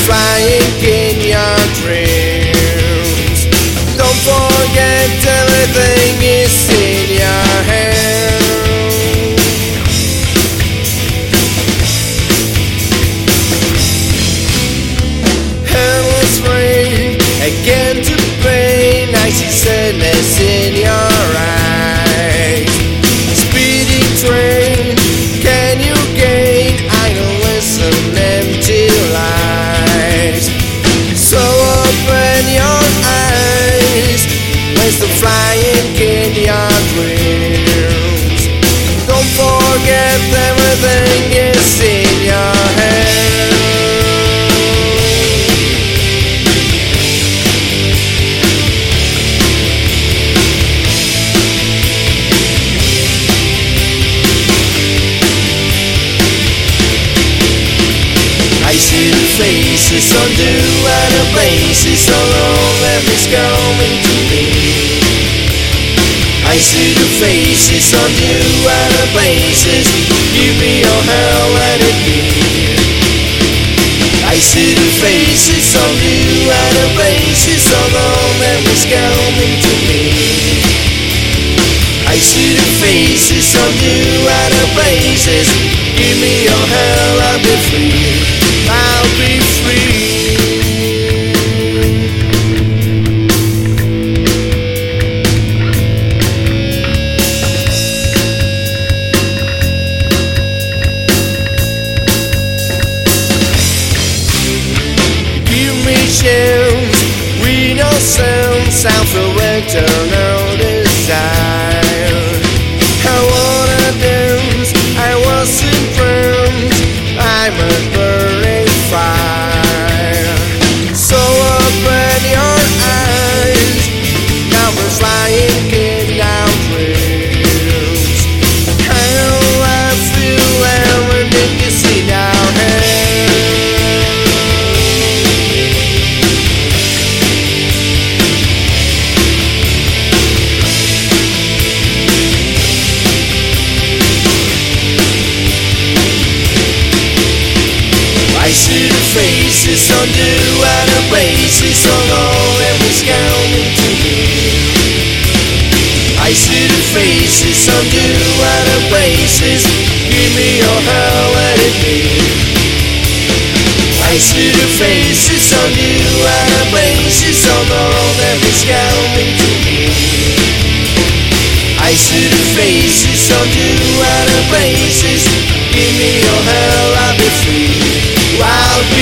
flying in your dreams. Don't forget everything is in your hands. Endless rain, again to pain. I see sadness in your eyes. Speeding train, can you gain? I don't listen, empty lies. So open your eyes, place the flying in your dreams. Don't forget everything is in your hands. I see the faces on new other places, all all that is coming to me. I see the faces on new other places, give me your hell, let it be. I see the faces on new other places, all all that is coming to me. I see the faces on new other places, give me your hell, I'll be free. I'll be free. Give me chance, we no sound, sound for eternal desire. I wanna dance, I wasn't friends, I'm a burning fire. So open your eyes, now we're flying in our dreams. How I feel everything is in our hands. I see the faces on new other places, all all that was coming to me. I see the faces on new other places, give me your hell, let it be. I see the faces on new other places, all all that was coming to me. I see the faces on new other places, give me your hell, I'll be free. I'll be